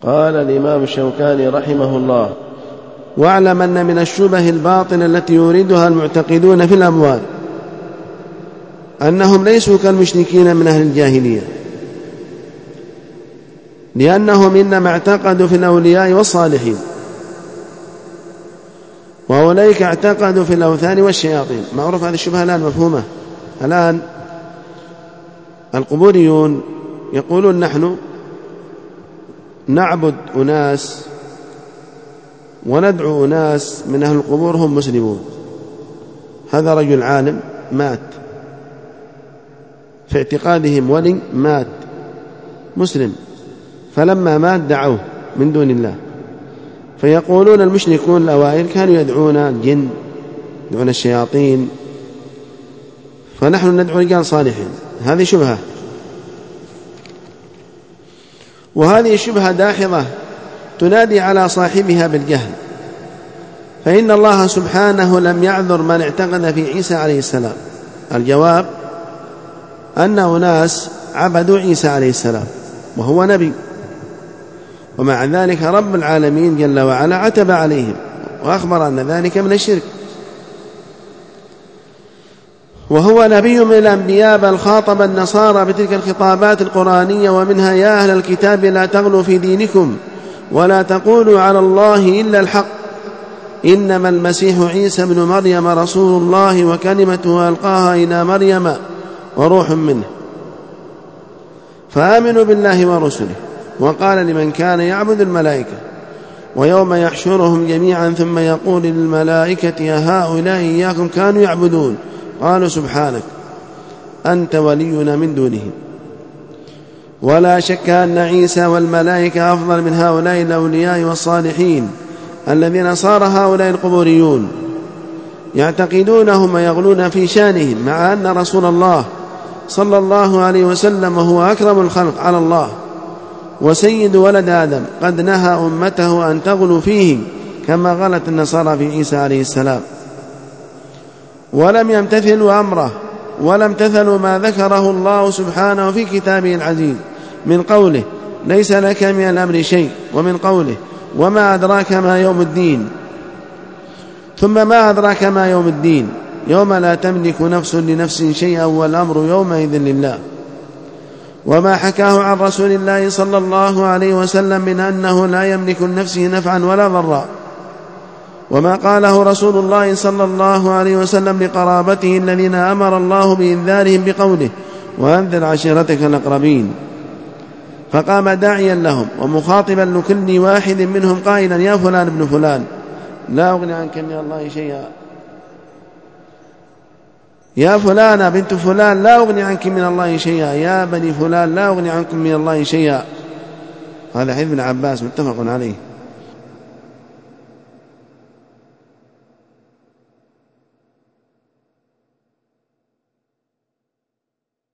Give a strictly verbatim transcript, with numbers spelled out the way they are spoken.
قال الإمام الشوكاني رحمه الله: واعلم أن من الشبه الباطلة التي يريدها المعتقدون في الأموال أنهم ليسوا كالمشركين من أهل الجاهلية، لأنهم إنما اعتقدوا في الأولياء والصالحين، وأولئك اعتقدوا في الأوثان والشياطين. معروف هذه الشبهة الآن مفهومة. الآن القبوريون يقولون نحن نعبد أناس وندعو أناس من أهل القبور هم مسلمون. هذا رجل عالم مات في اعتقادهم ولي مات مسلم، فلما مات دعوه من دون الله. فيقولون المشركون الأوائل كانوا يدعون الجن، يدعون الشياطين، فنحن ندعو رجال صالحين. هذه شبهة، وهذه الشبهة داحضة تنادي على صاحبها بالجهل، فإن الله سبحانه لم يعذر من اعتقد في عيسى عليه السلام. الجواب أن أناس عبدوا عيسى عليه السلام وهو نبي، ومع ذلك رب العالمين جل وعلا عتب عليهم وأخبر أن ذلك من الشرك، وهو نبي من الأنبياء، بل خاطب النصارى بتلك الخطابات القرآنية، ومنها: يا أهل الكتاب لا تغلوا في دينكم ولا تقولوا على الله إلا الحق، إنما المسيح عيسى ابن مريم رسول الله وكلمته ألقاها إلى مريم وروح منه، فآمنوا بالله ورسله. وقال لمن كان يعبد الملائكة: ويوم يحشرهم جميعا ثم يقول للملائكة هؤلاء إياكم كانوا يعبدون، قالوا سبحانك أنت ولينا من دونهم. ولا شك أن عيسى والملائكة أفضل من هؤلاء الأولياء والصالحين الذين صار هؤلاء القبوريون يعتقدونهم ويغلون في شانهم، مع أن رسول الله صلى الله عليه وسلم هو أكرم الخلق على الله وسيد ولد آدم قد نهى أمته أن تغلو فيه كما غلت النصارى في عيسى عليه السلام، ولم يمتثلوا أمره ولم امتثلوا ما ذكره الله سبحانه في كتابه العزيز من قوله: ليس لك من الأمر شيء، ومن قوله: وما أدراك ما يوم الدين. ثم ما أدراك ما يوم الدين؟ يوم لا تملك نفس لنفس شيئا والأمر يومئذ لله. وما حكاه عن رسول الله صلى الله عليه وسلم من أنه لا يملك لنفسه نفعا ولا ضرا، وما قاله رسول الله صلى الله عليه وسلم لقرابته الذين أمر الله بإنذارهم بقوله: وأنذر عشيرتك الأقربين. فقام داعيا لهم ومخاطبا لكل واحد منهم قائلا: يا فلان ابن فلان لا أغني عنك من الله شيئا، يا فلان بنت فلان لا أغني عنك من الله شيئا، يا بني فلان لا أغني عنكم من الله شيئا. هذا حديث ابن عباس متفق عليه.